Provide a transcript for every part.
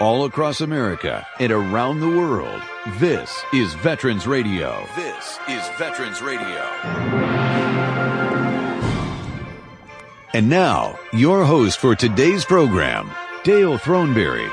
all across America and around the world. This is Veterans Radio. This is Veterans Radio. And now, your host for today's program, Dale Throneberry.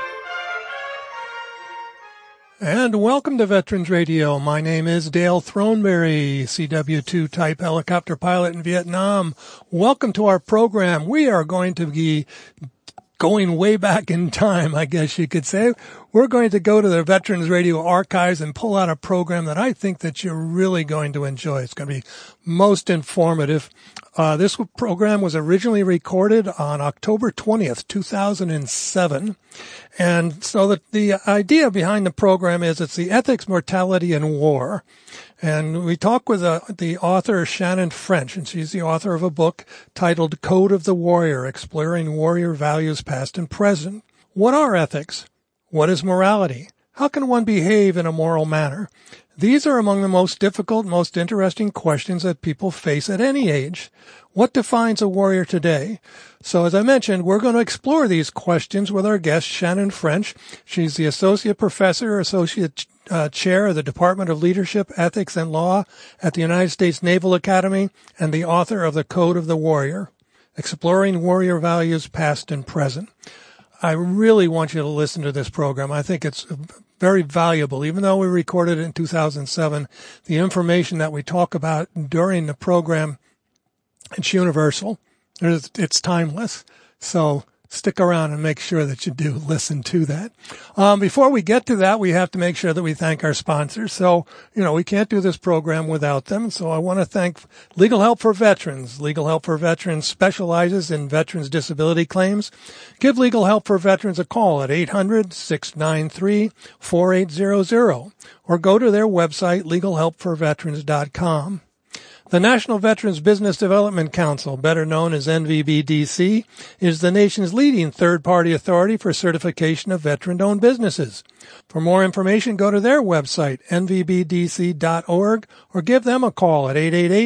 And welcome to Veterans Radio. My name is Dale Throneberry, CW2 type helicopter pilot in Vietnam. Welcome to our program. We are going to be going way back in time, I guess you could say. We're going to go to the Veterans Radio archives and pull out a program that I think that you're really going to enjoy. It's going to be most informative. This program was originally recorded on October 20th, 2007. And so the idea behind the program is it's the ethics, mortality, and war. And we talk with the author Shannon French, and she's the author of a book titled Code of the Warrior, Exploring Warrior Values Past and Present. What are ethics? What is morality? How can one behave in a moral manner? These are among the most difficult, most interesting questions that people face at any age. What defines a warrior today? So as I mentioned, we're going to explore these questions with our guest, Shannon French. She's the Associate Professor, Associate Chair of the Department of Leadership, Ethics, and Law at the United States Naval Academy and the author of the Code of the Warrior, Exploring Warrior Values Past and Present. I really want you to listen to this program. I think it's very valuable. Even though we recorded it in 2007, the information that we talk about during the program, it's universal. It's timeless. So stick around and make sure that you do listen to that. Before we get to that, we have to make sure that we thank our sponsors. So, we can't do this program without them. So I want to thank Legal Help for Veterans. Legal Help for Veterans specializes in veterans' disability claims. Give Legal Help for Veterans a call at 800-693-4800 or go to their website, legalhelpforveterans.com. The National Veterans Business Development Council, better known as NVBDC, is the nation's leading third-party authority for certification of veteran-owned businesses. For more information, go to their website, nvbdc.org, or give them a call at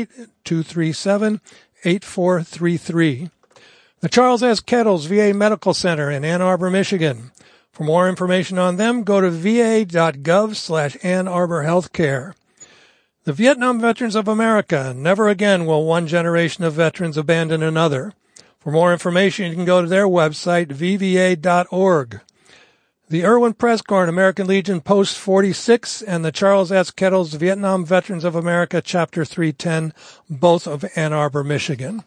888-237-8433. The Charles S. Kettles VA Medical Center in Ann Arbor, Michigan. For more information on them, go to va.gov/Ann Arbor Healthcare. The Vietnam Veterans of America. Never again will one generation of veterans abandon another. For more information, you can go to their website, vva.org. The Irwin Prescorn American Legion Post 46 and the Charles S. Kettles Vietnam Veterans of America Chapter 310, both of Ann Arbor, Michigan.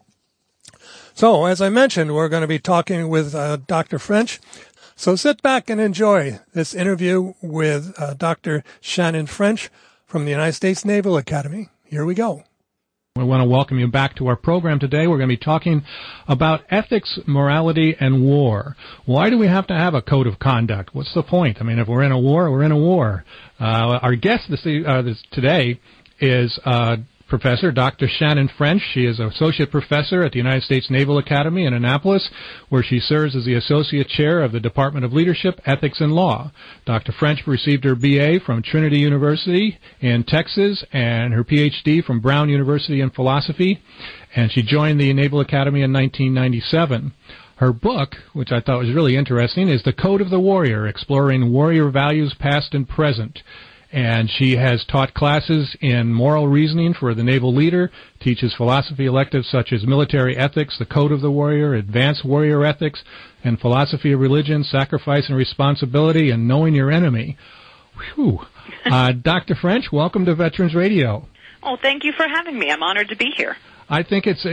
So, as I mentioned, we're going to be talking with Dr. French. So sit back and enjoy this interview with Dr. Shannon French from the United States Naval Academy. Here we go. We want to welcome you back to our program today. We're going to be talking about ethics, morality, and war. Why do we have to have a code of conduct? What's the point? I mean, if we're in a war, we're in a war. Our guest today is Professor Dr. Shannon French. She is Associate Professor at the United States Naval Academy in Annapolis, where she serves as the Associate Chair of the Department of Leadership, Ethics, and Law. Dr. French received her BA from Trinity University in Texas and her PhD from Brown University in Philosophy, and she joined the Naval Academy in 1997. Her book, which I thought was really interesting, is The Code of the Warrior, Exploring Warrior Values Past and Present. And she has taught classes in moral reasoning for the naval leader, teaches philosophy electives such as military ethics, the code of the warrior, advanced warrior ethics, and philosophy of religion, sacrifice and responsibility, and knowing your enemy. Whew. Dr. French, welcome to Veterans Radio. Oh, thank you for having me. I'm honored to be here. I think it's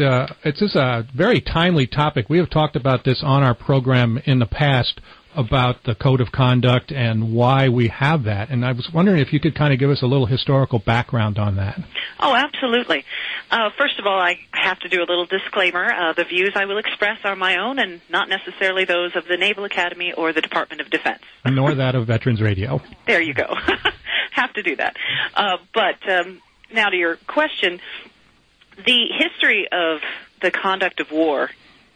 a very timely topic. We have talked about this on our program in the past, about the code of conduct and why we have that. And I was wondering if you could kind of give us a little historical background on that. Oh, absolutely. First of all, I have to do a little disclaimer. The views I will express are my own and not necessarily those of the Naval Academy or the Department of Defense. Nor that of Veterans Radio. There you go. Have to do that. But now to your question, the history of the conduct of war,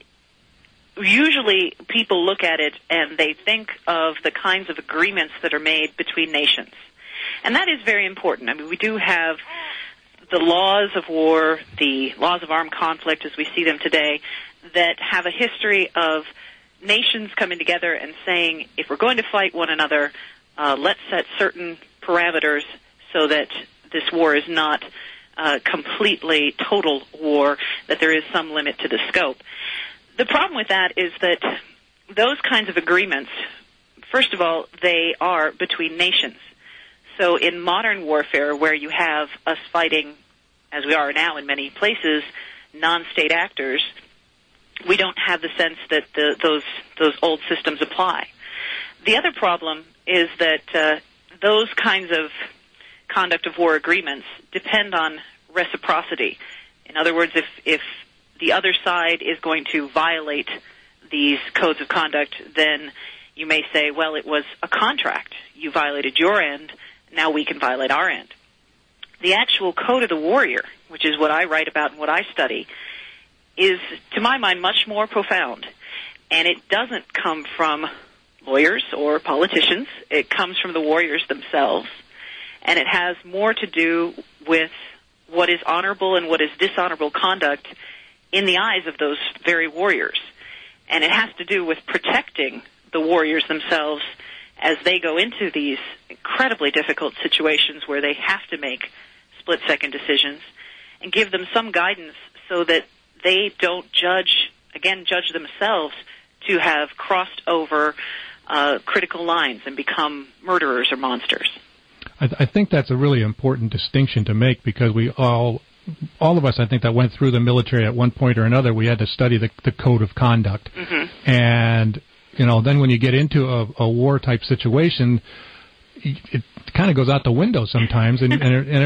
usually people look at it and they think of the kinds of agreements that are made between nations. And that is very important. I mean, we do have the laws of war, the laws of armed conflict as we see them today, that have a history of nations coming together and saying, if we're going to fight one another, let's set certain parameters so that this war is not completely total war, that there is some limit to the scope. The problem with that is that those kinds of agreements, first of all, they are between nations. So in modern warfare, where you have us fighting, as we are now in many places, non-state actors, we don't have the sense that those old systems apply. The other problem is that those kinds of conduct of war agreements depend on reciprocity. In other words, if the other side is going to violate these codes of conduct, then you may say, well, it was a contract. You violated your end. Now we can violate our end. The actual code of the warrior, which is what I write about and what I study, is, to my mind, much more profound. And it doesn't come from lawyers or politicians. It comes from the warriors themselves. And it has more to do with what is honorable and what is dishonorable conduct in the eyes of those very warriors. And it has to do with protecting the warriors themselves as they go into these incredibly difficult situations where they have to make split-second decisions, and give them some guidance so that they don't judge themselves to have crossed over critical lines and become murderers or monsters. I think that's a really important distinction to make, because we all of us, I think, that went through the military at one point or another, we had to study the code of conduct. Mm-hmm. And, then when you get into a war-type situation, it kind of goes out the window sometimes, and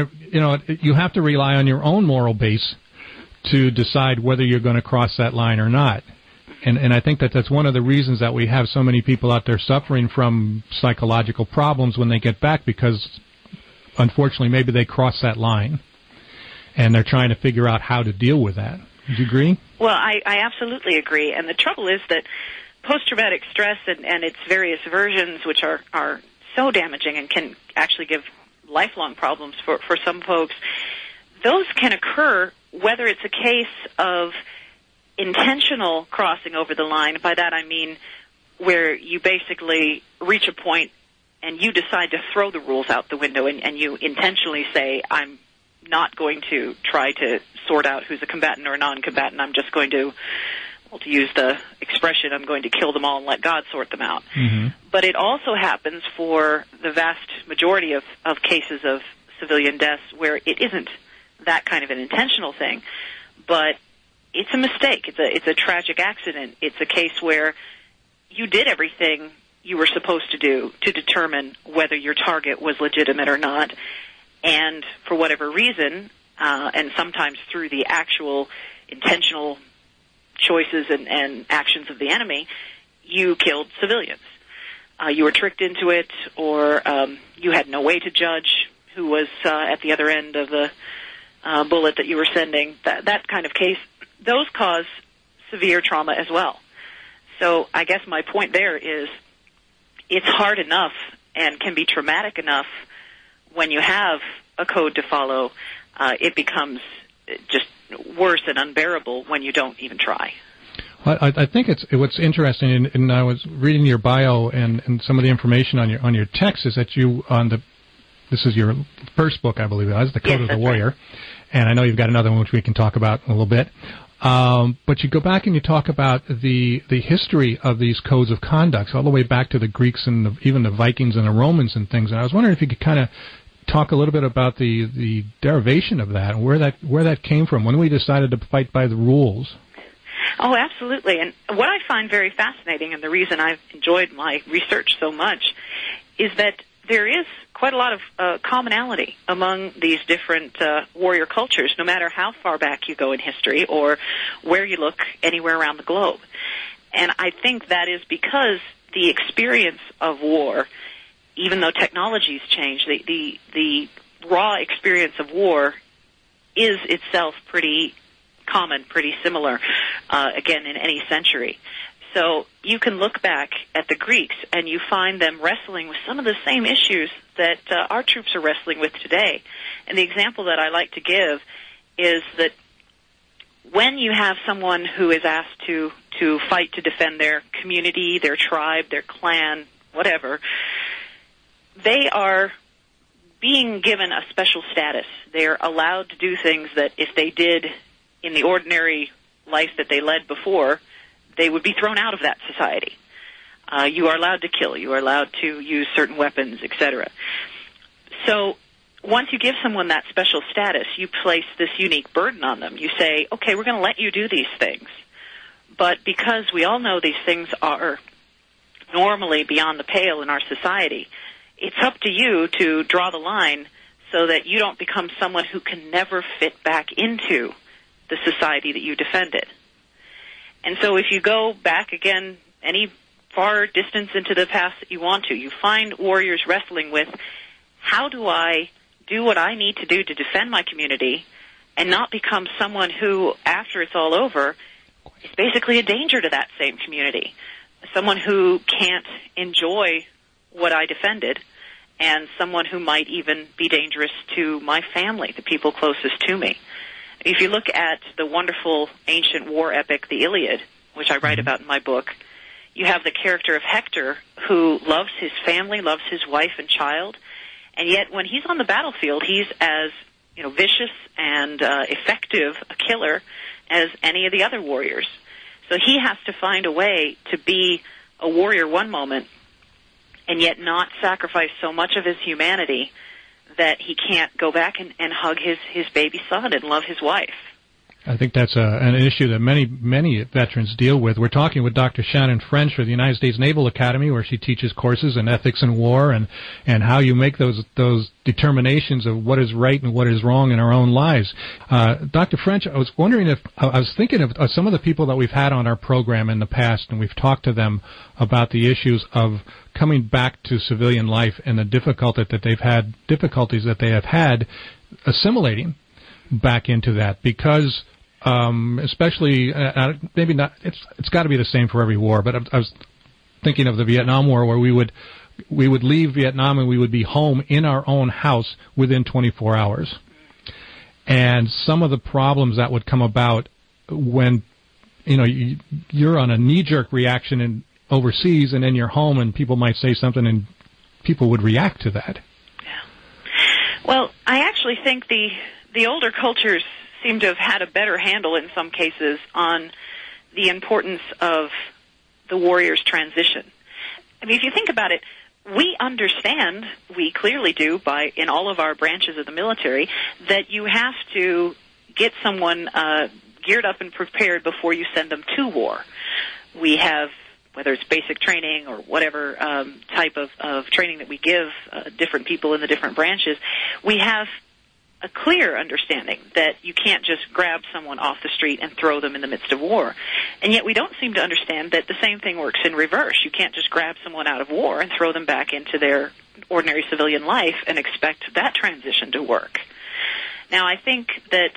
you have to rely on your own moral base to decide whether you're going to cross that line or not. And I think that's one of the reasons that we have so many people out there suffering from psychological problems when they get back, because unfortunately maybe they cross that line and they're trying to figure out how to deal with that. Do you agree? Well, I absolutely agree. And the trouble is that post-traumatic stress and its various versions, which are so damaging and can actually give lifelong problems for some folks, those can occur whether it's a case of intentional crossing over the line. By that I mean where you basically reach a point and you decide to throw the rules out the window, and you intentionally say, I'm not going to try to sort out who's a combatant or a non-combatant. I'm just going to use the expression, I'm going to kill them all and let God sort them out. Mm-hmm. But it also happens for the vast majority of cases of civilian deaths where it isn't that kind of an intentional thing, but it's a mistake. It's a tragic accident. It's a case where you did everything you were supposed to do to determine whether your target was legitimate or not, and for whatever reason, and sometimes through the actual intentional choices and actions of the enemy, you killed civilians. You were tricked into it, or you had no way to judge who was at the other end of the bullet that you were sending. That kind of case, those cause severe trauma as well. So I guess my point there is it's hard enough and can be traumatic enough when you have a code to follow. It becomes just worse and unbearable when you don't even try. Well, I think what's interesting, and I was reading your bio and some of the information on your text, is that this is your first book, I believe it was, The Code of the Warrior, right. And I know you've got another one which we can talk about in a little bit. But you go back and you talk about the history of these codes of conduct, all the way back to the Greeks and even the Vikings and the Romans and things. And I was wondering if you could kind of talk a little bit about the derivation of that and where that came from, when we decided to fight by the rules. Oh, absolutely. And what I find very fascinating, and the reason I've enjoyed my research so much, is that there is quite a lot of commonality among these different warrior cultures, no matter how far back you go in history or where you look anywhere around the globe. And I think that is because the experience of war, even though technologies change, the raw experience of war is itself pretty common, pretty similar, again, in any century. So you can look back at the Greeks and you find them wrestling with some of the same issues that our troops are wrestling with today. And the example that I like to give is that when you have someone who is asked to to fight to defend their community, their tribe, their clan, whatever, they are being given a special status. They are allowed to do things that if they did in the ordinary life that they led before, they would be thrown out of that society. You are allowed to kill. You are allowed to use certain weapons, etc. So once you give someone that special status, you place this unique burden on them. You say, okay, we're going to let you do these things. But because we all know these things are normally beyond the pale in our society, it's up to you to draw the line so that you don't become someone who can never fit back into the society that you defended. And so if you go back again any far distance into the past that you want to, you find warriors wrestling with, how do I do what I need to do to defend my community and not become someone who, after it's all over, is basically a danger to that same community, someone who can't enjoy what I defended, and someone who might even be dangerous to my family, the people closest to me. If you look at the wonderful ancient war epic, the Iliad, which I write about in my book, you have the character of Hector, who loves his family, loves his wife and child, and yet when he's on the battlefield, he's as vicious and effective a killer as any of the other warriors. So he has to find a way to be a warrior one moment and yet not sacrifice so much of his humanity that he can't go back and hug his baby son and love his wife. I think that's an issue that many veterans deal with. We're talking with Dr. Shannon French of the United States Naval Academy, where she teaches courses in ethics and war and how you make those determinations of what is right and what is wrong in our own lives. Dr. French, I was wondering I was thinking of some of the people that we've had on our program in the past, and we've talked to them about the issues of coming back to civilian life and the difficulties that they have had assimilating back into that, because especially maybe not, it's got to be the same for every war, but I was thinking of the Vietnam War, where we would leave Vietnam and we would be home in our own house within 24 hours. And some of the problems that would come about when you're on a knee-jerk reaction overseas, and then you're home and people might say something and people would react to that. Yeah. Well, I actually think the older cultures seem to have had a better handle in some cases on the importance of the warrior's transition. I mean, if you think about it, we understand, we clearly do, in all of our branches of the military, that you have to get someone geared up and prepared before you send them to war. We have, whether it's basic training or whatever type of training that we give different people in the different branches, we have a clear understanding that you can't just grab someone off the street and throw them in the midst of war. And yet we don't seem to understand that the same thing works in reverse. You can't just grab someone out of war and throw them back into their ordinary civilian life and expect that transition to work. Now, I think that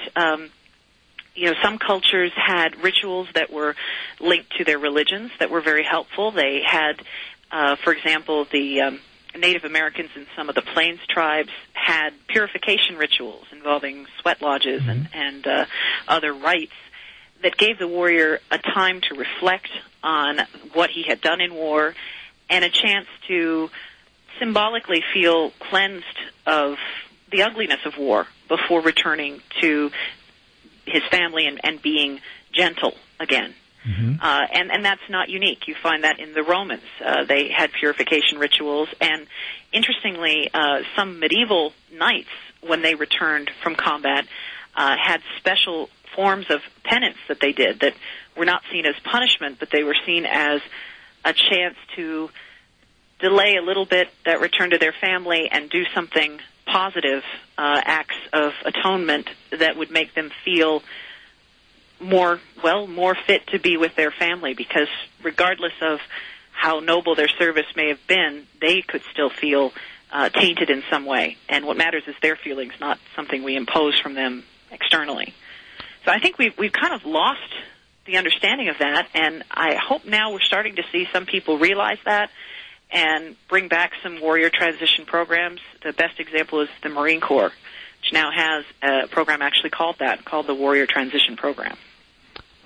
some cultures had rituals that were linked to their religions that were very helpful. They had, for example, the Native Americans and some of the Plains tribes had purification rituals involving sweat lodges and other rites that gave the warrior a time to reflect on what he had done in war and a chance to symbolically feel cleansed of the ugliness of war before returning to his family and being gentle again. Mm-hmm. And that's not unique. You find that in the Romans. They had purification rituals, and interestingly, some medieval knights, when they returned from combat, had special forms of penance that they did that were not seen as punishment, but they were seen as a chance to delay a little bit that return to their family and do something positive, acts of atonement that would make them feel more fit to be with their family, because regardless of how noble their service may have been, they could still feel tainted in some way. And what matters is their feelings, not something we impose from them externally. So I think we've kind of lost the understanding of that, and I hope now we're starting to see some people realize that and bring back some warrior transition programs. The best example is the Marine Corps, which now has a program actually called the Warrior Transition Program.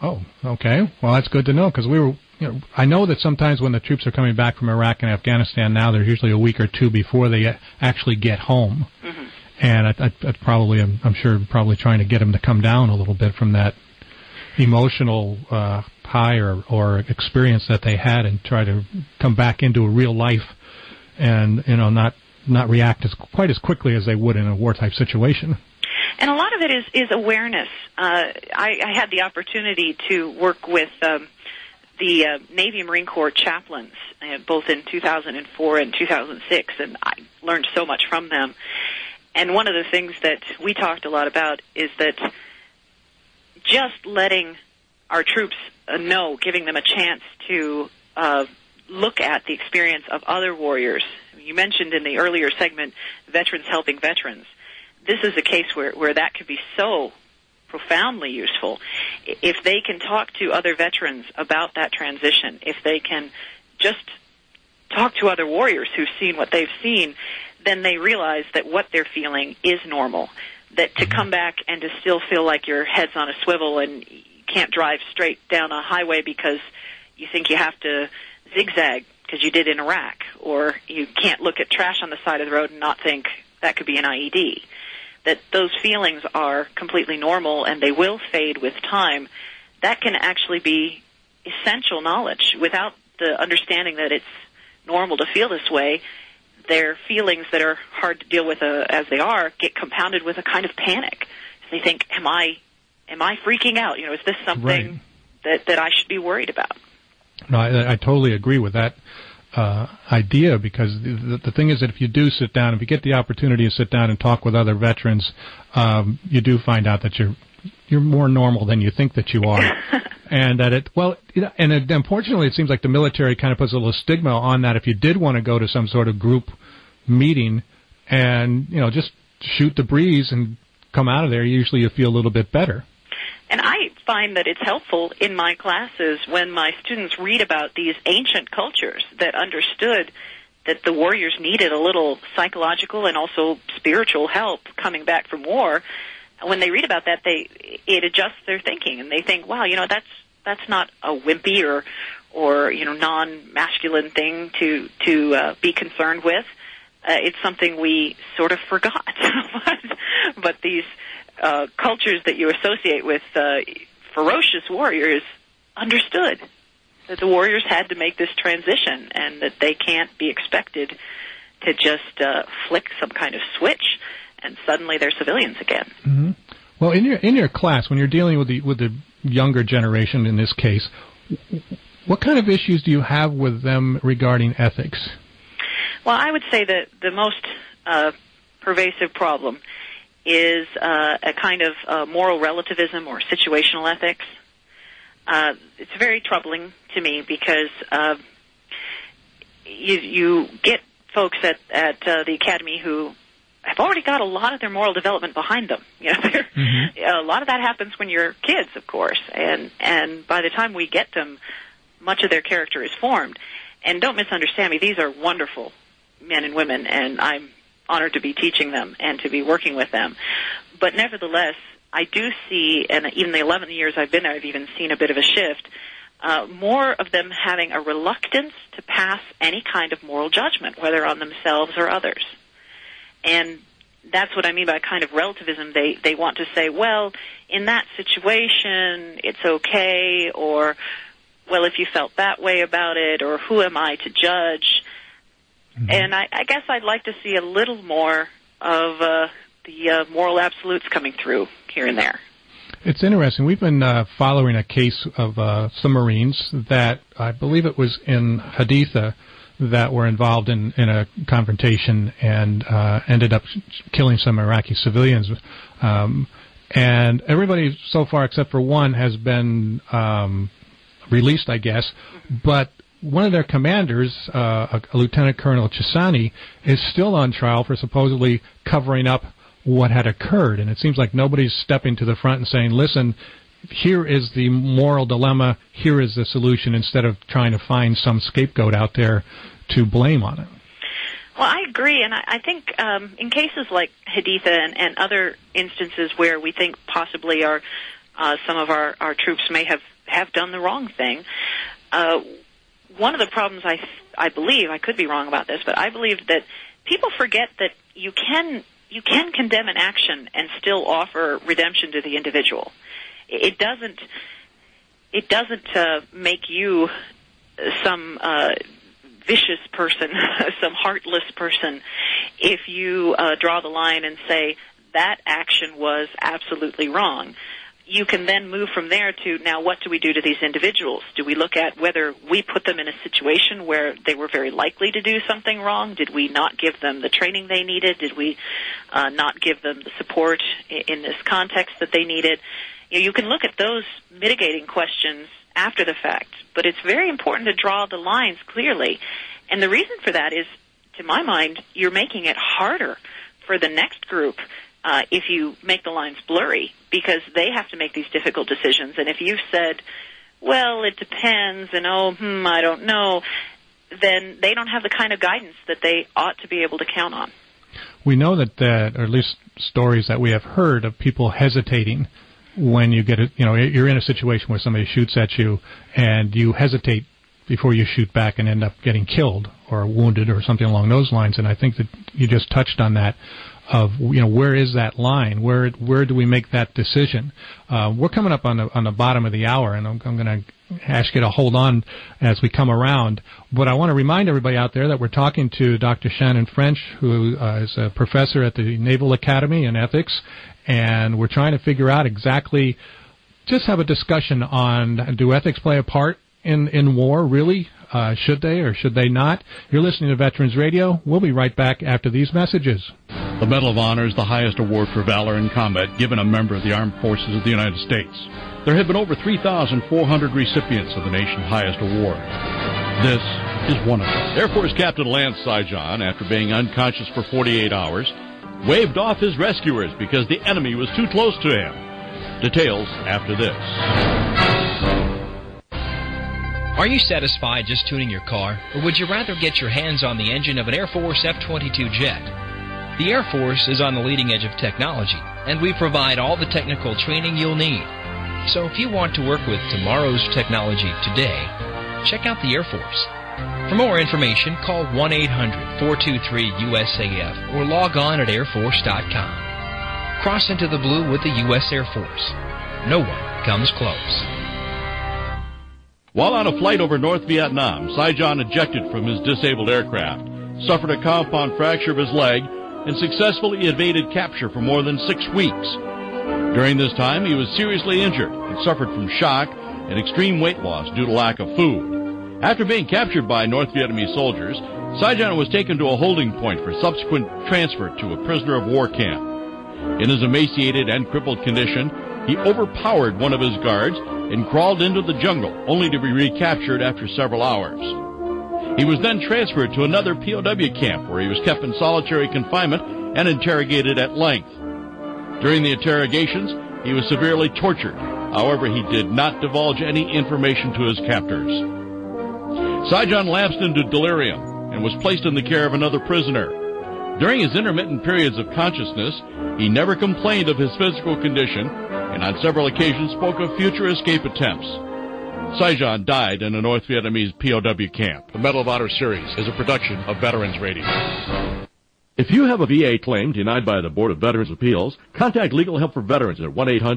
Oh, okay. Well, that's good to know, because I know that sometimes when the troops are coming back from Iraq and Afghanistan now, there's usually a week or two before they actually get home. Mm-hmm. And I'm sure trying to get them to come down a little bit from that emotional high or experience that they had, and try to come back into a real life and, not react quite as quickly as they would in a war type situation. And a lot of it is awareness. I had the opportunity to work with the Navy and Marine Corps chaplains, both in 2004 and 2006, and I learned so much from them. And one of the things that we talked a lot about is that just letting our troops know, giving them a chance to look at the experience of other warriors. You mentioned in the earlier segment, veterans helping veterans. This is a case where that could be so profoundly useful. If they can talk to other veterans about that transition, if they can just talk to other warriors who've seen what they've seen, then they realize that what they're feeling is normal. That to come back and to still feel like your head's on a swivel and you can't drive straight down a highway because you think you have to zigzag because you did in Iraq, or you can't look at trash on the side of the road and not think that could be an IED. That those feelings are completely normal and they will fade with time. That can actually be essential knowledge. Without the understanding that it's normal to feel this way, their feelings that are hard to deal with as they are get compounded with a kind of panic. They think, am I freaking out? Is this something that I should be worried about? No, I totally agree with that idea, because the thing is that if you do sit down, if you get the opportunity to sit down and talk with other veterans, you do find out that you're more normal than you think that you are. And that unfortunately it seems like the military kind of puts a little stigma on that if you did want to go to some sort of group meeting and, just shoot the breeze and come out of there, usually you feel a little bit better. And I find that it's helpful in my classes when my students read about these ancient cultures that understood that the warriors needed a little psychological and also spiritual help coming back from war. When they read about that, it adjusts their thinking, and they think, wow, that's not a wimpy or non-masculine thing to be concerned with. It's something we sort of forgot. But these cultures that you associate with ferocious warriors understood that the warriors had to make this transition, and that they can't be expected to just flick some kind of switch and suddenly they're civilians again. Mm-hmm. Well, in your class, when you're dealing with the younger generation in this case, what kind of issues do you have with them regarding ethics? Well, I would say that the most pervasive problem is a kind of moral relativism or situational ethics. It's very troubling to me because you get folks at the academy who have already got a lot of their moral development behind them. A lot of that happens when you're kids, of course, and by the time we get them, much of their character is formed. And don't misunderstand me; these are wonderful men and women, and I'm honored to be teaching them and to be working with them. But nevertheless, I do see, and even the 11 years I've been there, I've even seen a bit of a shift, more of them having a reluctance to pass any kind of moral judgment, whether on themselves or others. And that's what I mean by kind of relativism. They want to say, well, in that situation, it's okay, or, well, if you felt that way about it, or who am I to judge? Mm-hmm. And I guess I'd like to see a little more of the moral absolutes coming through here and there. It's interesting. We've been following a case of some Marines that I believe it was in Haditha that were involved in a confrontation and ended up killing some Iraqi civilians. And everybody so far except for one has been released, I guess. But one of their commanders, a Lieutenant Colonel Chisani, is still on trial for supposedly covering up what had occurred. And it seems like nobody's stepping to the front and saying, listen, here is the moral dilemma, here is the solution, instead of trying to find some scapegoat out there to blame on it. Well, I agree, and I think in cases like Haditha and other instances where we think possibly some of our troops may have have done the wrong thing. One of the problems I believe, I could be wrong about this, but I believe that people forget that you can condemn an action and still offer redemption to the individual. It doesn't make you some vicious person, some heartless person, if you draw the line and say that action was absolutely wrong. You can then move from there to, now what do we do to these individuals? Do we look at whether we put them in a situation where they were very likely to do something wrong? Did we not give them the training they needed? Did we not give them the support in this context that they needed? You can look at those mitigating questions after the fact, but it's very important to draw the lines clearly. And the reason for that is, to my mind, you're making it harder for the next group if you make the lines blurry, because they have to make these difficult decisions. And if you've said, well, it depends, and I don't know, then they don't have the kind of guidance that they ought to be able to count on. We know that, or at least stories that we have heard of people hesitating when you get you're in a situation where somebody shoots at you and you hesitate before you shoot back and end up getting killed or wounded or something along those lines. And I think that you just touched on that. Of where is that line? Where do we make that decision? We're coming up on the bottom of the hour, and I'm going to ask you to hold on as we come around. But I want to remind everybody out there that we're talking to Dr. Shannon French, who is a professor at the Naval Academy in ethics, and we're trying to figure out exactly, just have a discussion on, do ethics play a part in war, really? Should they or should they not? You're listening to Veterans Radio. We'll be right back after these messages. The Medal of Honor is the highest award for valor in combat given a member of the Armed Forces of the United States. There have been over 3,400 recipients of the nation's highest award. This is one of them. Air Force Captain Lance Saijan, after being unconscious for 48 hours, waved off his rescuers because the enemy was too close to him. Details after this. Are you satisfied just tuning your car, or would you rather get your hands on the engine of an Air Force F-22 jet? The Air Force is on the leading edge of technology, and we provide all the technical training you'll need. So if you want to work with tomorrow's technology today, check out the Air Force. For more information, call 1-800-423-USAF or log on at airforce.com. Cross into the blue with the U.S. Air Force. No one comes close. While on a flight over North Vietnam, Saijan ejected from his disabled aircraft, suffered a compound fracture of his leg, and successfully evaded capture for more than 6 weeks. During this time, he was seriously injured and suffered from shock and extreme weight loss due to lack of food. After being captured by North Vietnamese soldiers, Saijan was taken to a holding point for subsequent transfer to a prisoner of war camp. In his emaciated and crippled condition, he overpowered one of his guards and crawled into the jungle, only to be recaptured after several hours. He was then transferred to another POW camp where he was kept in solitary confinement and interrogated at length. During the interrogations, he was severely tortured. However, he did not divulge any information to his captors. Saijan lapsed into delirium and was placed in the care of another prisoner. During his intermittent periods of consciousness, he never complained of his physical condition and on several occasions spoke of future escape attempts. Saijan died in a North Vietnamese POW camp. The Medal of Honor series is a production of Veterans Radio. If you have a VA claim denied by the Board of Veterans Appeals, contact Legal Help for Veterans at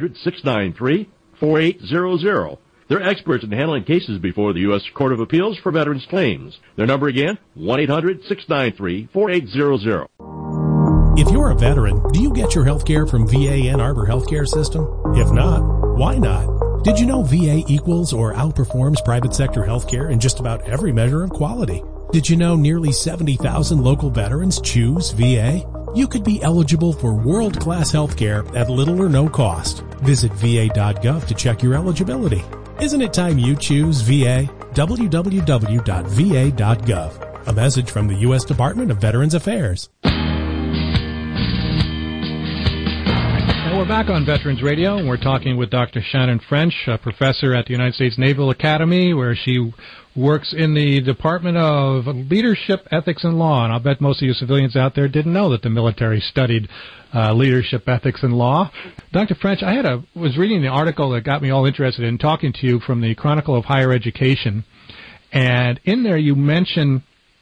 1-800-693-4800. They're experts in handling cases before the U.S. Court of Appeals for Veterans Claims. Their number again, 1-800-693-4800. If you're a veteran, do you get your health care from VA Ann Arbor Healthcare System? If not, why not? Did you know VA equals or outperforms private sector healthcare in just about every measure of quality? Did you know nearly 70,000 local veterans choose VA? You could be eligible for world-class healthcare at little or no cost. Visit va.gov to check your eligibility. Isn't it time you choose VA? www.va.gov. A message from the U.S. Department of Veterans Affairs. And we're back on Veterans Radio, and we're talking with Dr. Shannon French, a professor at the United States Naval Academy, where she works in the Department of Leadership, Ethics, and Law. And I'll bet most of you civilians out there didn't know that the military studied leadership, ethics, and law. Dr. French, I was reading the article that got me all interested in talking to you from the Chronicle of Higher Education, and in there you mention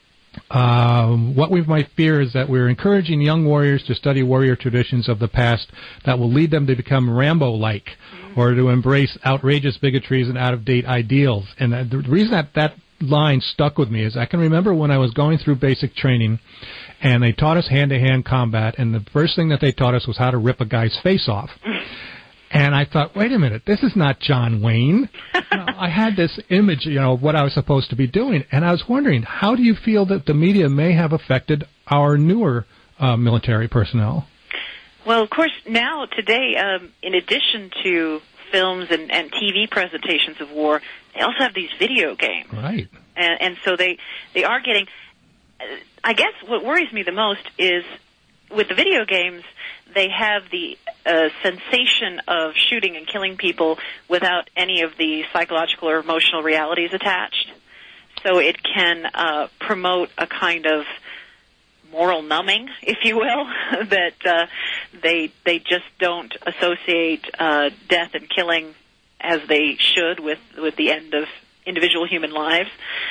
what we might fear is that we're encouraging young warriors to study warrior traditions of the past that will lead them to become Rambo-like or to embrace outrageous bigotries and out-of-date ideals. And the reason that line stuck with me is I can remember when I was going through basic training and they taught us hand-to-hand combat, and the first thing that they taught us was how to rip a guy's face off. And I thought, wait a minute, this is not John Wayne. I had this image, of what I was supposed to be doing, and I was wondering, how do you feel that the media may have affected our newer military personnel? Well, of course, now, today, in addition to films and TV presentations of war, they also have these video games. Right. And so they are getting, I guess what worries me the most is with the video games, they have the sensation of shooting and killing people without any of the psychological or emotional realities attached. So it can promote a kind of moral numbing, if you will, that they just don't associate death and killing as they should with the end of individual human lives.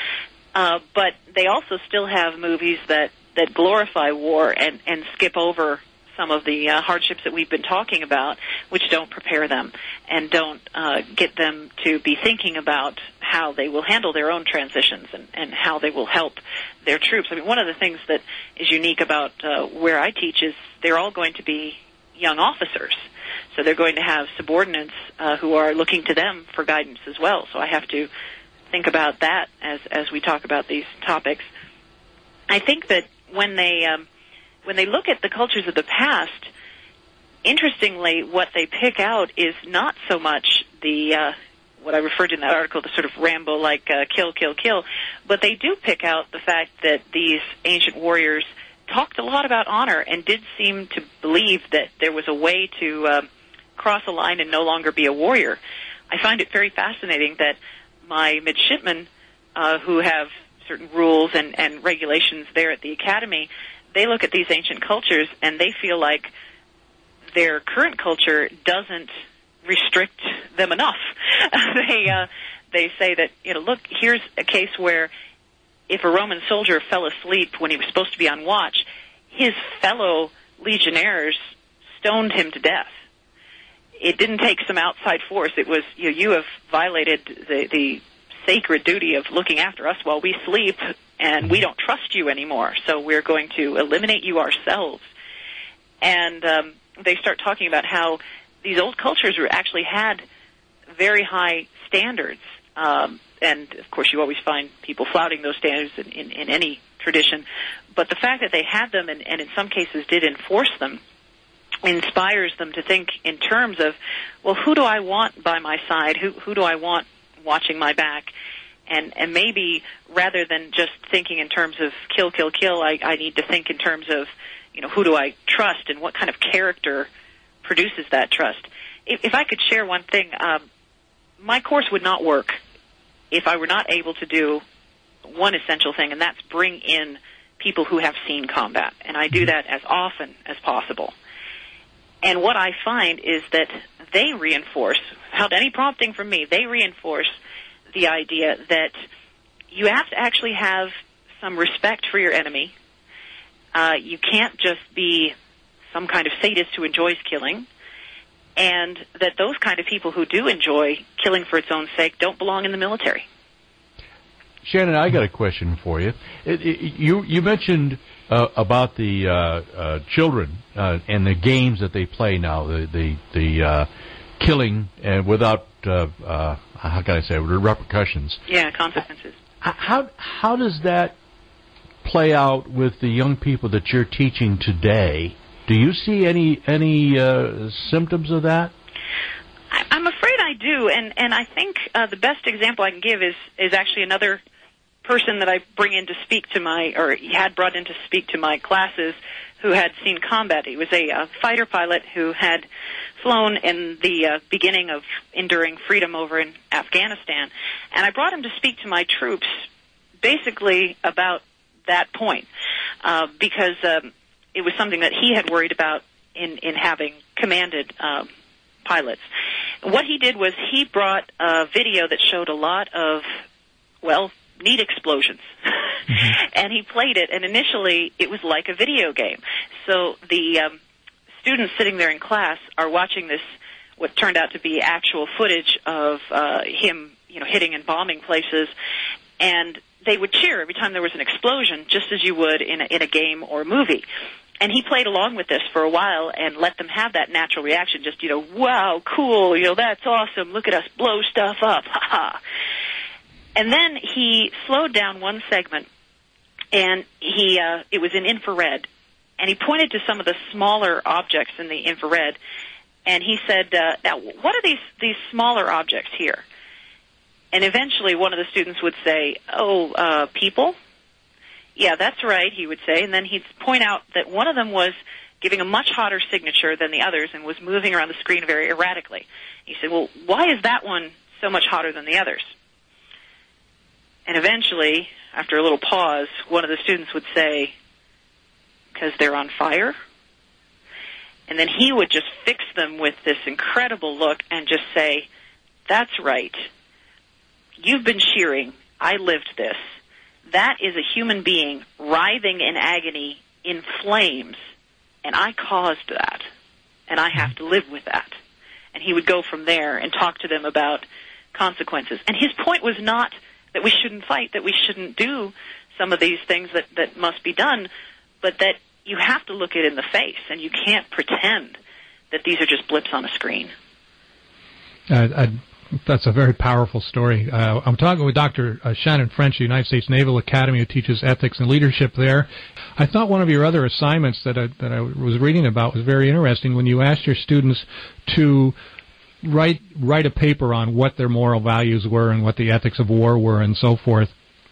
But they also still have movies that glorify war and skip over some of the hardships that we've been talking about, which don't prepare them and don't get them to be thinking about how they will handle their own transitions and how they will help their troops. I mean, one of the things that is unique about where I teach is they're all going to be young officers. So they're going to have subordinates who are looking to them for guidance as well. So I have to think about that as we talk about these topics. I think that when they look at the cultures of the past, interestingly, what they pick out is not so much the what I referred to in that article, the sort of Rambo-like kill, kill, kill, but they do pick out the fact that these ancient warriors talked a lot about honor and did seem to believe that there was a way to cross a line and no longer be a warrior. I find it very fascinating that my midshipmen who have certain rules and regulations there at the academy, they look at these ancient cultures and they feel like their current culture doesn't restrict them enough. They say that, look, here's a case where if a Roman soldier fell asleep when he was supposed to be on watch, his fellow legionnaires stoned him to death. It didn't take some outside force. It was, you have violated the sacred duty of looking after us while we sleep, and we don't trust you anymore, so we're going to eliminate you ourselves. And they start talking about how these old cultures actually had very high standards, and of course you always find people flouting those standards in any tradition, but the fact that they had them and in some cases did enforce them inspires them to think in terms of, well, who do I want by my side? Who do I want watching my back? And maybe rather than just thinking in terms of kill, kill, kill, I need to think in terms of, who do I trust and what kind of character produces that trust. If I could share one thing, my course would not work if I were not able to do one essential thing, and that's bring in people who have seen combat. And I do that as often as possible. And what I find is that they reinforce, without any prompting from me, they reinforce the idea that you have to actually have some respect for your enemy. You can't just be some kind of sadist who enjoys killing, and that those kind of people who do enjoy killing for its own sake don't belong in the military. Shannon, I got a question for you. You mentioned about the children and the games that they play now, the killing without how can I say, repercussions? Yeah, consequences. How does that play out with the young people that you're teaching today? Do you see any symptoms of that? I'm afraid I do, and I think the best example I can give is actually another person that I bring in to speak to had brought in to speak to my classes who had seen combat. He was a fighter pilot who had flown in the beginning of enduring freedom over in Afghanistan. And I brought him to speak to my troops basically about that point because it was something that he had worried about in having commanded pilots. What he did was he brought a video that showed a lot of, neat explosions. And he played it, and initially it was like a video game. So the students sitting there in class are watching this, what turned out to be actual footage of him, hitting and bombing places, and they would cheer every time there was an explosion, just as you would in a game or movie. And he played along with this for a while and let them have that natural reaction, just, wow, cool, that's awesome, look at us blow stuff up, ha-ha. And then he slowed down one segment, and it was in infrared, and he pointed to some of the smaller objects in the infrared, and he said, now, what are these smaller objects here? And eventually one of the students would say, people? Yeah, that's right, he would say, and then he'd point out that one of them was giving a much hotter signature than the others and was moving around the screen very erratically. He said, well, why is that one so much hotter than the others? And eventually, after a little pause, one of the students would say, because they're on fire? And then he would just fix them with this incredible look and just say, that's right. You've been cheering. I lived this. That is a human being writhing in agony in flames, and I caused that, and I have to live with that. And he would go from there and talk to them about consequences. And his point was not that we shouldn't fight, that we shouldn't do some of these things that must be done, but that you have to look it in the face, and you can't pretend that these are just blips on a screen. That's a very powerful story. I'm talking with Dr. Shannon French, the United States Naval Academy, who teaches ethics and leadership there. I thought one of your other assignments that I was reading about was very interesting when you asked your students to write a paper on what their moral values were and what the ethics of war were and so forth,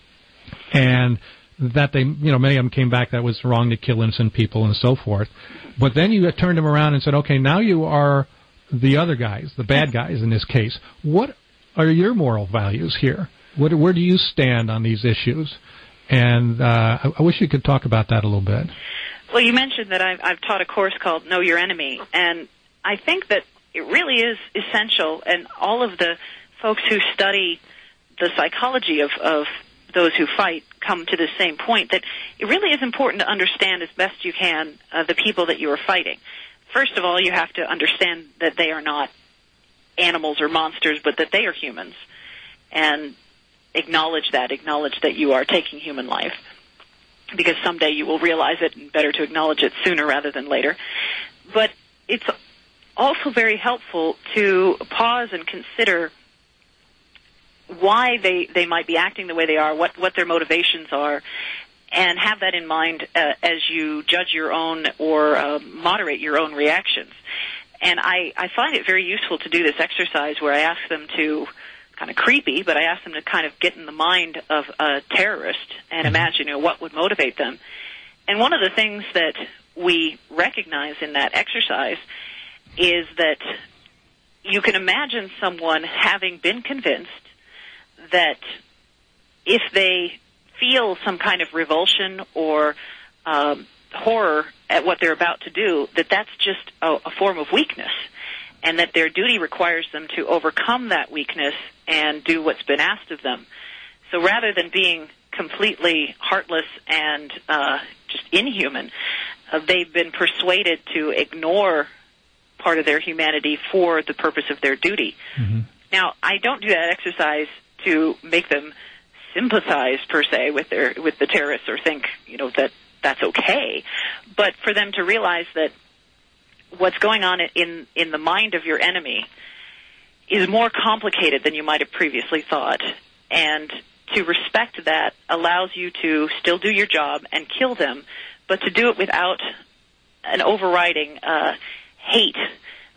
and that they, many of them came back that it was wrong to kill innocent people and so forth. But then you turned them around and said, okay, now you are the other guys, the bad guys in this case. What are your moral values here? Where do you stand on these issues? And I wish you could talk about that a little bit. Well, you mentioned that I've taught a course called Know Your Enemy, and I think that it really is essential, and all of the folks who study the psychology of those who fight come to the same point, that it really is important to understand as best you can the people that you are fighting. First of all, you have to understand that they are not animals or monsters, but that they are humans, and acknowledge that you are taking human life, because someday you will realize it, and better to acknowledge it sooner rather than later. But it's also very helpful to pause and consider why they might be acting the way they are, what their motivations are, and have that in mind as you judge your own or moderate your own reactions. And I find it very useful to do this exercise where I ask them to, kind of creepy, but I ask them to kind of get in the mind of a terrorist and imagine what would motivate them. And one of the things that we recognize in that exercise is that you can imagine someone having been convinced that if they feel some kind of revulsion or horror at what they're about to do, that's just a form of weakness, and that their duty requires them to overcome that weakness and do what's been asked of them. So rather than being completely heartless and just inhuman, they've been persuaded to ignore part of their humanity for the purpose of their duty. Mm-hmm. Now, I don't do that exercise to make them sympathize per se with the terrorists or think that that's okay, but for them to realize that what's going on in the mind of your enemy is more complicated than you might have previously thought, and to respect that allows you to still do your job and kill them, but to do it without an overriding hate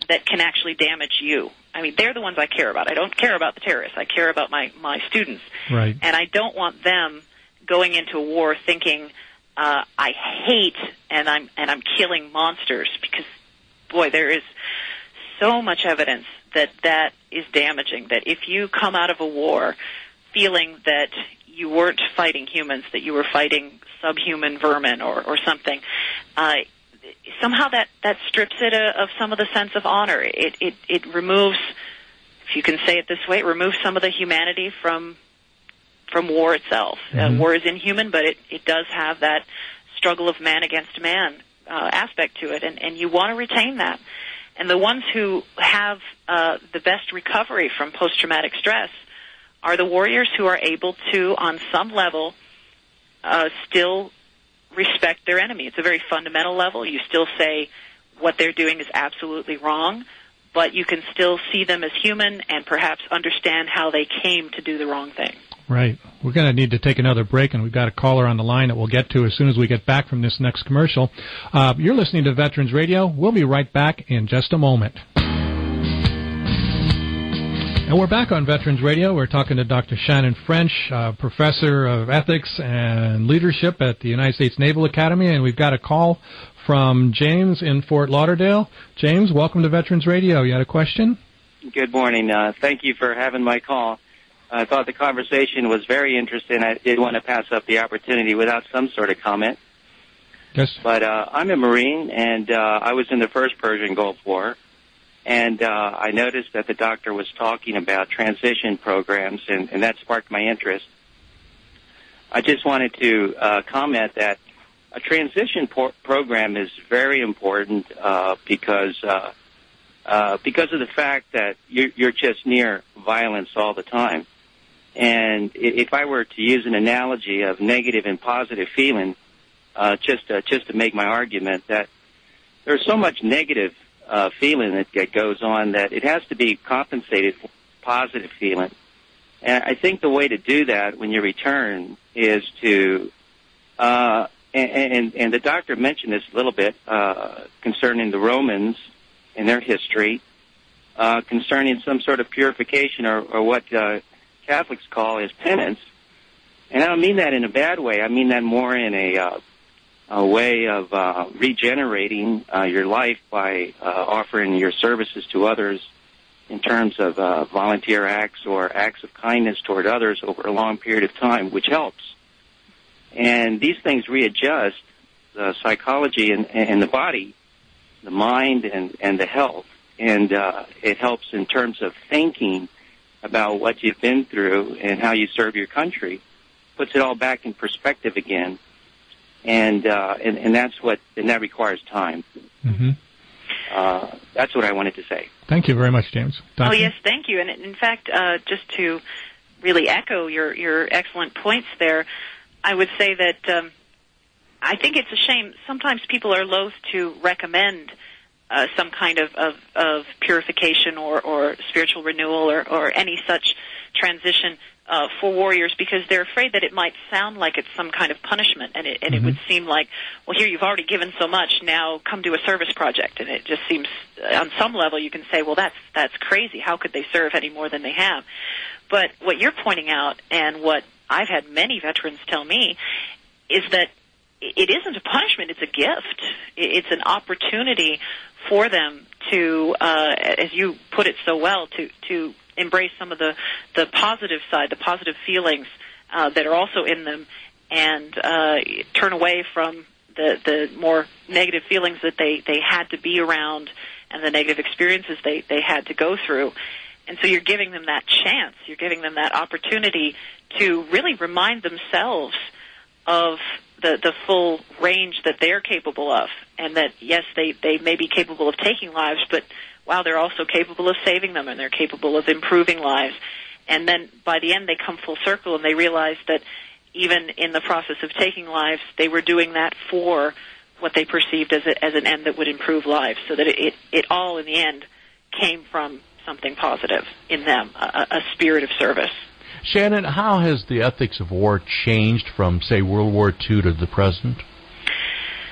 that can actually damage you. I mean, they're the ones I care about. I don't care about the terrorists. I care about my students. Right. And I don't want them going into a war thinking, I hate and I'm killing monsters, because, boy, there is so much evidence that is damaging, that if you come out of a war feeling that you weren't fighting humans, that you were fighting subhuman vermin or something, somehow that strips it of some of the sense of honor. It removes, if you can say it this way, it removes some of the humanity from war itself. War is inhuman, but it does have that struggle of man against man aspect to it, and you want to retain that. And the ones who have the best recovery from post-traumatic stress are the warriors who are able to, on some level, still respect their enemy. It's a very fundamental level. You still say what they're doing is absolutely wrong, but you can still see them as human and perhaps understand how they came to do the wrong thing. Right. We're going to need to take another break, and we've got a caller on the line that we'll get to as soon as we get back from this next commercial. You're listening to Veterans Radio. We'll be right back in just a moment. And we're back on Veterans Radio. We're talking to Dr. Shannon French, professor of ethics and leadership at the United States Naval Academy, and we've got a call from James in Fort Lauderdale. James, welcome to Veterans Radio. You had a question? Good morning. Thank you for having my call. I thought the conversation was very interesting. I did want to pass up the opportunity without some sort of comment. Yes. But I'm a Marine, and I was in the first Persian Gulf War. And I noticed that the doctor was talking about transition programs, and that sparked my interest. I just wanted to comment that a transition program is very important because of the fact that you're just near violence all the time. And if I were to use an analogy of negative and positive feeling, just to make my argument, that there's so much negative feeling that goes on that it has to be compensated for positive feeling. And I think the way to do that when you return is to, and the doctor mentioned this a little bit concerning the Romans and their history, concerning some sort of purification or what Catholics call as penance. And I don't mean that in a bad way. I mean that more in a way of regenerating your life by offering your services to others in terms of volunteer acts or acts of kindness toward others over a long period of time, which helps. And these things readjust the psychology and the body, the mind and the health. And it helps in terms of thinking about what you've been through and how you serve your country. Puts it all back in perspective again. And that requires time. Mm-hmm. That's what I wanted to say. Thank you very much, James. Doctor? Oh, yes, thank you. And in fact, just to really echo your excellent points there, I would say that I think it's a shame. Sometimes people are loath to recommend some kind of purification or spiritual renewal or any such transition for warriors, because they're afraid that it might sound like it's some kind of punishment, and it would seem like, well, here you've already given so much, now come do a service project. And it just seems, on some level, you can say, well, that's crazy. How could they serve any more than they have? But what you're pointing out, and what I've had many veterans tell me, is that it isn't a punishment, it's a gift. It's an opportunity for them to, as you put it so well, to embrace some of the positive side, the positive feelings that are also in them, and turn away from the more negative feelings that they had to be around and the negative experiences they had to go through. And so you're giving them that chance, you're giving them that opportunity to really remind themselves of the full range that they're capable of, and that, yes, they may be capable of taking lives, but wow, they're also capable of saving them, and they're capable of improving lives. And then by the end, they come full circle, and they realize that even in the process of taking lives, they were doing that for what they perceived as an end that would improve lives, so that it all, in the end, came from something positive in them, a spirit of service. Shannon, how has the ethics of war changed from, say, World War II to the present?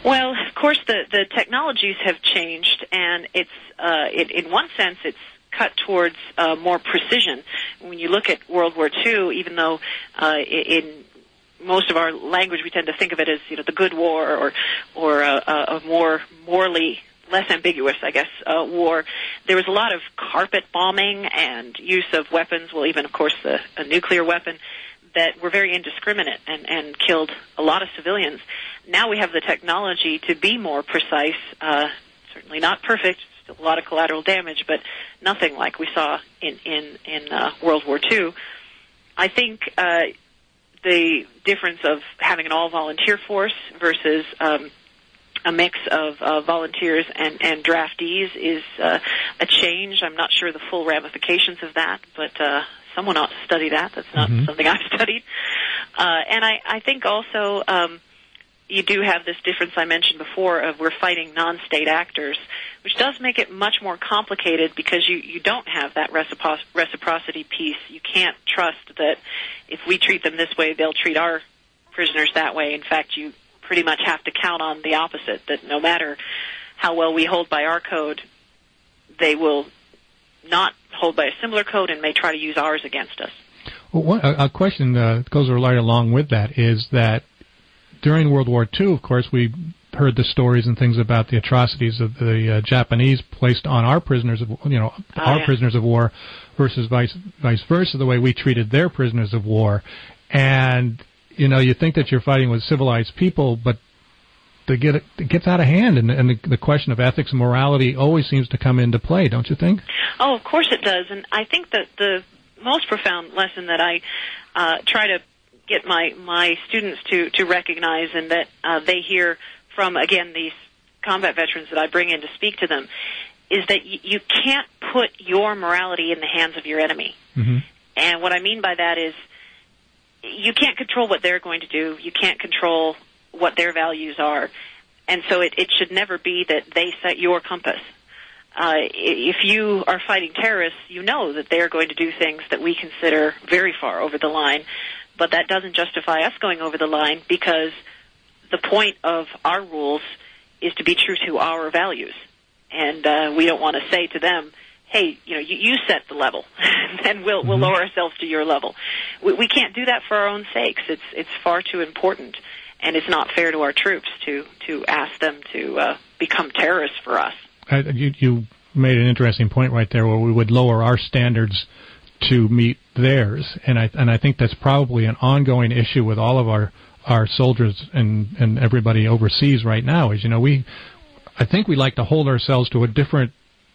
Well, of course, the technologies have changed, and it's in one sense it's cut towards more precision. When you look at World War II, even though in most of our language we tend to think of it as the good war or a more morally less ambiguous, I guess, war, there was a lot of carpet bombing and use of weapons, well, even, of course, a nuclear weapon, that were very indiscriminate and killed a lot of civilians. Now we have the technology to be more precise, certainly not perfect, still a lot of collateral damage, but nothing like we saw in World War II. I think the difference of having an all-volunteer force versus a mix of volunteers and draftees is a change. I'm not sure the full ramifications of that, but someone ought to study that. That's not something I've studied. And I think also you do have this difference I mentioned before of we're fighting non-state actors, which does make it much more complicated because you don't have that reciprocity piece. You can't trust that if we treat them this way, they'll treat our prisoners that way. In fact, you pretty much have to count on the opposite, that no matter how well we hold by our code, they will not hold by a similar code and may try to use ours against us. Well, a question that goes right along with that is that during World War II, of course, we heard the stories and things about the atrocities of the Japanese placed on our prisoners of, prisoners of war versus vice versa, the way we treated their prisoners of war. And, you think that you're fighting with civilized people, but it gets out of hand, and the question of ethics and morality always seems to come into play, don't you think? Oh, of course it does. And I think that the most profound lesson that I try to get my students to recognize and that they hear from, again, these combat veterans that I bring in to speak to them, is that you can't put your morality in the hands of your enemy. Mm-hmm. And what I mean by that is you can't control what they're going to do. You can't control what their values are. And so it should never be that they set your compass. If you are fighting terrorists, you know that they're going to do things that we consider very far over the line, but that doesn't justify us going over the line because the point of our rules is to be true to our values. And we don't want to say to them, hey, you set the level, and we'll lower ourselves to your level. We can't do that for our own sakes. It's far too important, and it's not fair to our troops to ask them to become terrorists for us. You made an interesting point right there, where we would lower our standards to meet theirs, and I think that's probably an ongoing issue with all of our soldiers and everybody overseas right now. Is I think we like to hold ourselves to a different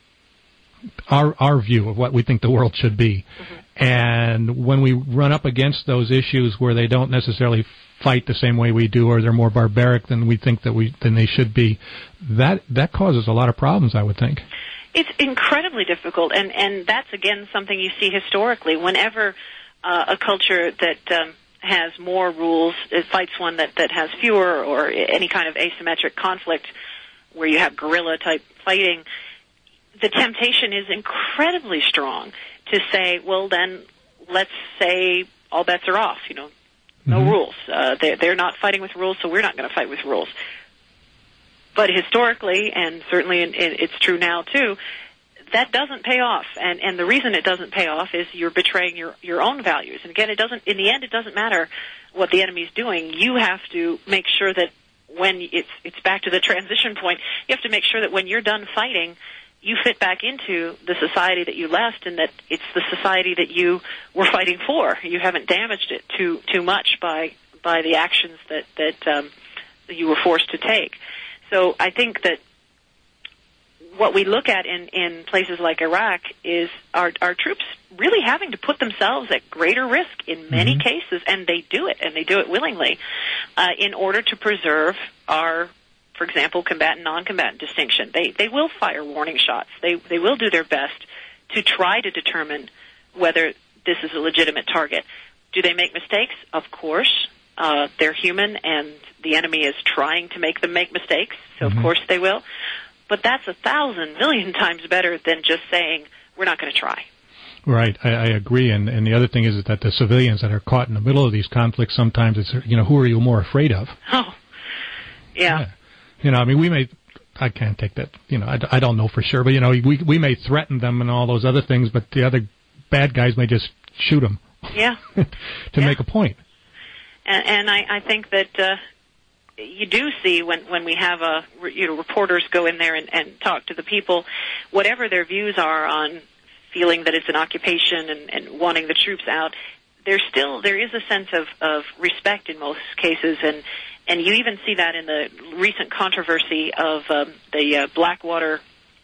our view of what we think the world should be. Mm-hmm. And when we run up against those issues where they don't necessarily fight the same way we do, or they're more barbaric than we think than they should be, that causes a lot of problems, I would think. It's incredibly difficult, and that's, again, something you see historically. Whenever a culture that has more rules fights one that has fewer, or any kind of asymmetric conflict where you have guerrilla-type fighting, the temptation is incredibly strong to say, well, then let's say all bets are off, no rules. They're not fighting with rules, so we're not going to fight with rules. But historically, and certainly it's true now too, that doesn't pay off. And the reason it doesn't pay off is you're betraying your own values. And again, in the end, it doesn't matter what the enemy's doing. You have to make sure that when it's back to the transition point, you have to make sure that when you're done fighting, you fit back into the society that you left, and that it's the society that you were fighting for. You haven't damaged it too much by the actions that you were forced to take. So I think that what we look at in places like Iraq is our troops really having to put themselves at greater risk in many cases, and they do it willingly, in order to preserve our, for example, combatant, non-combatant distinction. They will fire warning shots. They will do their best to try to determine whether this is a legitimate target. Do they make mistakes? Of course. They're human, and the enemy is trying to make them make mistakes, so of course they will. But that's 1,000 million times better than just saying, we're not going to try. Right, I agree. And the other thing is that the civilians that are caught in the middle of these conflicts, sometimes it's, who are you more afraid of? Oh, yeah. You know, I mean, I can't take that, you know, I don't know for sure, but, you know, we may threaten them and all those other things, but the other bad guys may just shoot them. Yeah. to make a point. And I think that you do see when we have reporters go in there and talk to the people, whatever their views are on feeling that it's an occupation and wanting the troops out, there is a sense of respect in most cases, and you even see that in the recent controversy of the Blackwater.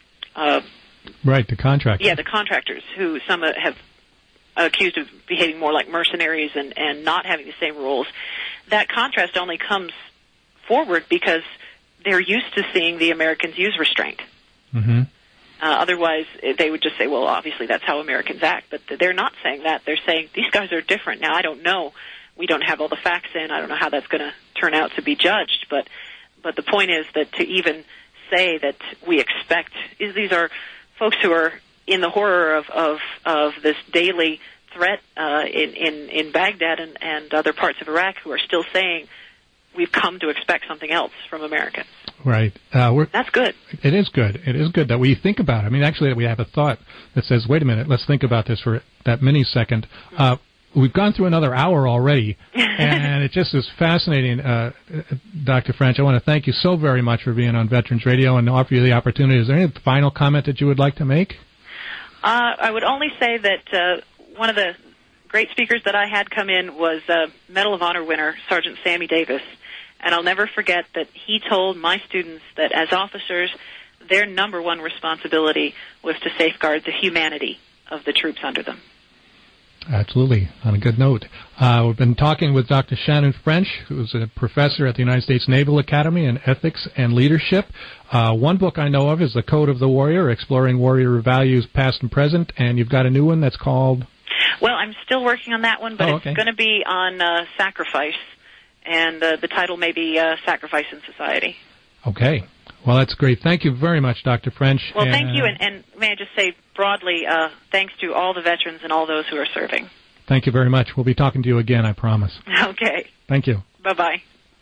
Right, the contractors. Yeah, the contractors who some have accused of behaving more like mercenaries and not having the same rules. That contrast only comes forward because they're used to seeing the Americans use restraint. Mm-hmm. Otherwise, they would just say, well, obviously that's how Americans act. But they're not saying that. They're saying, these guys are different. Now, I don't know. We don't have all the facts in. I don't know how that's going to turn out to be judged. But the point is that to even say that we expect these are folks who are in the horror of this daily threat in Baghdad and other parts of Iraq, who are still saying we've come to expect something else from Americans. Right. That's good. It is good. It is good that we think about it. I mean, actually, that we have a thought that says, wait a minute, let's think about this for that millisecond. We've gone through another hour already, and it just is fascinating. Dr. French, I want to thank you so very much for being on Veterans Radio and offer you the opportunity. Is there any final comment that you would like to make? I would only say that one of the great speakers that I had come in was Medal of Honor winner, Sergeant Sammy Davis. And I'll never forget that he told my students that as officers, their number one responsibility was to safeguard the humanity of the troops under them. Absolutely. On a good note. We've been talking with Dr. Shannon French, who's a professor at the United States Naval Academy in Ethics and Leadership. One book I know of is The Code of the Warrior, Exploring Warrior Values Past and Present, and you've got a new one that's called... Well, I'm still working on that one, but it's going to be on sacrifice, and the title may be Sacrifice in Society. Okay. Well, that's great. Thank you very much, Dr. French. Well, thank you, and may I just say broadly, thanks to all the veterans and all those who are serving. Thank you very much. We'll be talking to you again, I promise. Okay. Thank you. Bye-bye.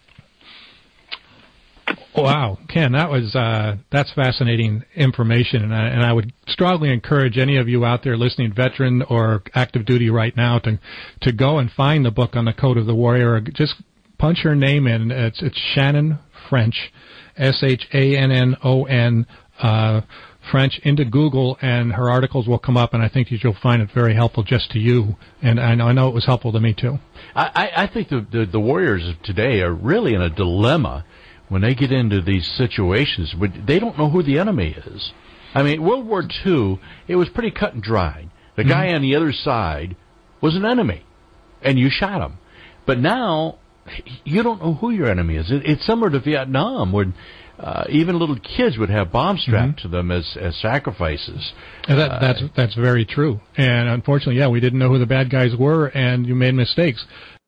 Wow, Ken, that's fascinating information, and I would strongly encourage any of you out there listening, veteran or active duty right now, to go and find the book on the Code of the Warrior. Just punch her name in. It's Shannon French, SHANNON, French, into Google, and her articles will come up, and I think you'll find it very helpful just to you, and I know it was helpful to me too. I think the warriors of today are really in a dilemma when they get into these situations. They don't know who the enemy is. I mean, World War II, it was pretty cut and dried. The guy on the other side was an enemy, and you shot him. But now, you don't know who your enemy is. It's similar to Vietnam, when even little kids would have bombs strapped to them as sacrifices. That's very true. And unfortunately, we didn't know who the bad guys were, and you made mistakes.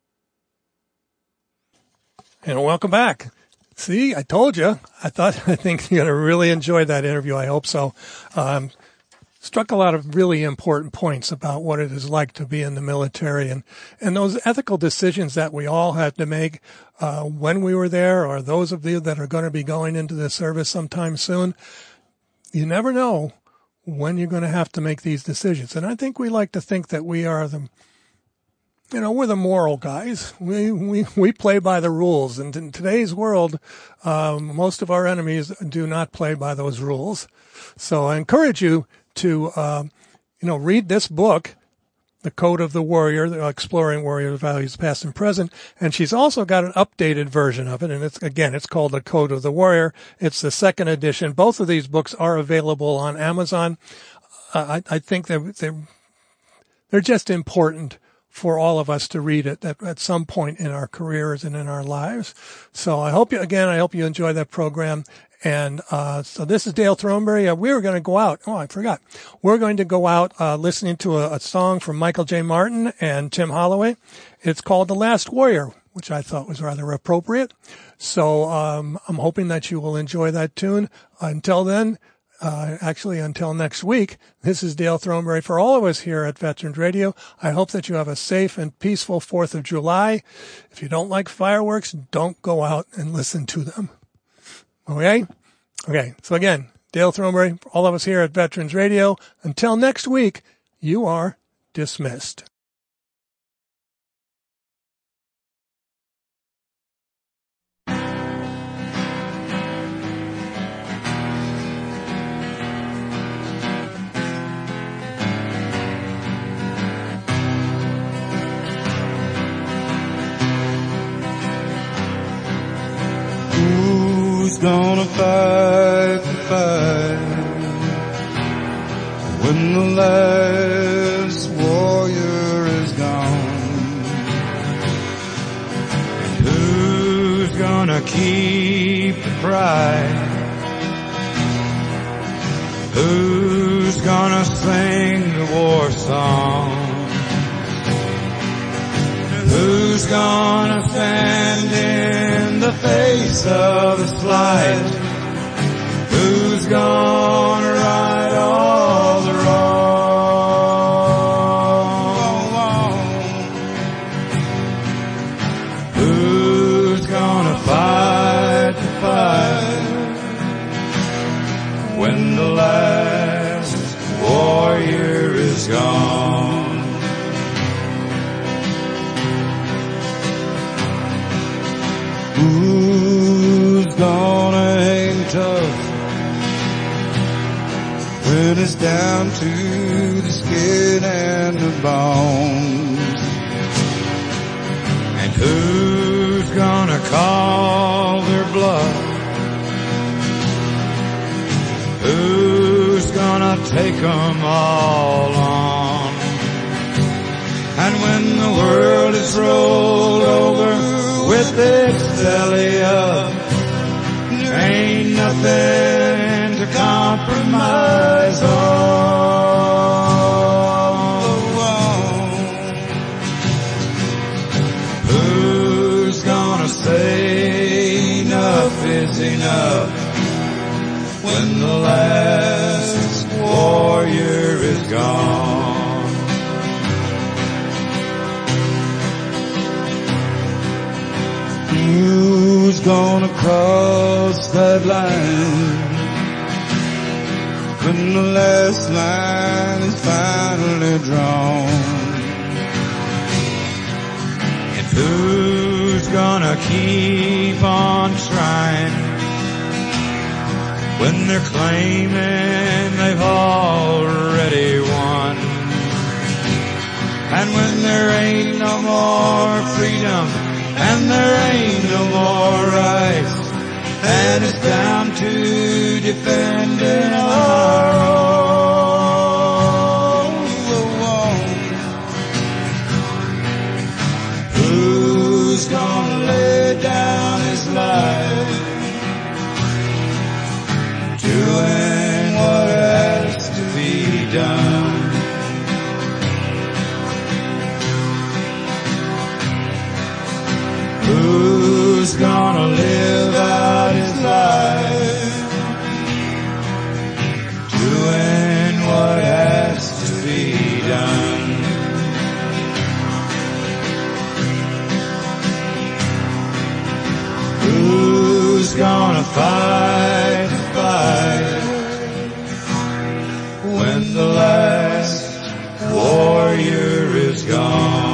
And welcome back. See, I told you. I think you're going to really enjoy that interview. I hope so. Struck a lot of really important points about what it is like to be in the military and those ethical decisions that we all had to make when we were there, or those of you that are going to be going into the service sometime soon. You never know when you're going to have to make these decisions. And I think we like to think that we are we're the moral guys. We play by the rules. And in today's world, most of our enemies do not play by those rules. So I encourage you to, read this book, The Code of the Warrior, Exploring Warrior Values Past and Present. And she's also got an updated version of it. And it's called The Code of the Warrior. It's the second edition. Both of these books are available on Amazon. I think they're just important for all of us to read it at some point in our careers and in our lives. So I hope you enjoy that program. And so this is Dale Throneberry. We were going to go out. Oh, I forgot. We're going to go out listening to a song from Michael J. Martin and Tim Holloway. It's called The Last Warrior, which I thought was rather appropriate. So I'm hoping that you will enjoy that tune. Until then, until next week, this is Dale Throneberry for all of us here at Veterans Radio. I hope that you have a safe and peaceful 4th of July. If you don't like fireworks, don't go out and listen to them. Okay? Okay. So again, Dale Throneberry, all of us here at Veterans Radio. Until next week, you are dismissed. Who's gonna fight the fight when the last warrior is gone? And who's gonna keep the pride? Who's gonna sing the war song? Who's gonna stand in the face of the slight? Who's gonna right all the wrong? Who's gonna fight the fight when the last warrior is gone? Who's gonna hang tough when it's down to the skin and the bones? And who's gonna call their bluff? Who's gonna take 'em all on? And when the world is rolled over with its belly up, there ain't nothing to compromise on. Who's gonna say enough is enough when the last warrior is gone? Who's gonna cross that line when the last line is finally drawn? And who's gonna keep on trying when they're claiming they've already won? And when there ain't no more freedom and there ain't no more rights, and it's down to defending our own. Who's gonna lay down his life, doing what has to be done? Who's gonna live out his life, doing what has to be done? Who's gonna fight the fight when the last warrior is gone?